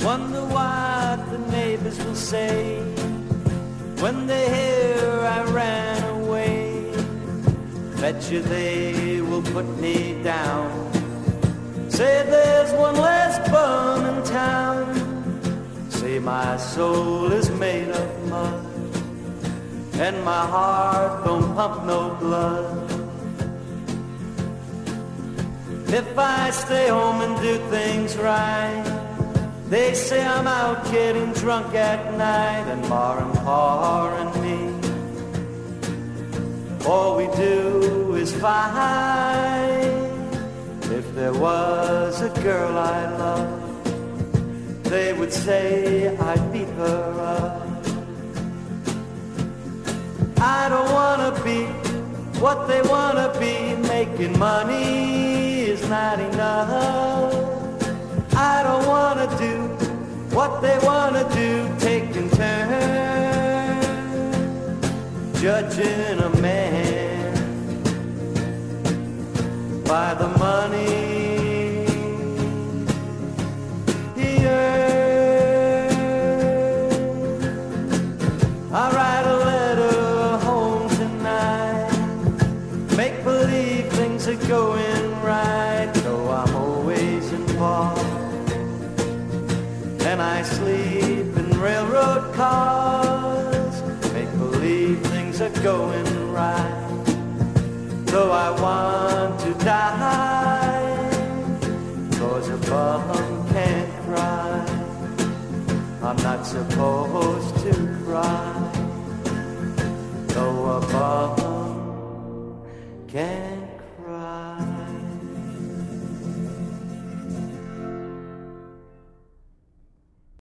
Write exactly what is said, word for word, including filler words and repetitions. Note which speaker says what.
Speaker 1: Wonder what the neighbors will say when they hear I ran away. Bet you they will put me down, say there's one less bum in town, say my soul is made of mud and my heart don't pump no blood. If I stay home and do things right, they say I'm out getting drunk at night, and Ma and Pa and me, all we do is fight. If there was a girl I loved, they would say I beat her up. I don't wanna be what they wanna be, making money is not enough. I don't wanna do what they wanna do, taking turns judging a man by the money he earns. I write a letter home tonight, make believe things are going right, though I'm always involved. And I sleep in railroad cars, make believe things are going right, though I want to die, 'cause a bum can't cry. I'm not supposed to cry, though a bum can't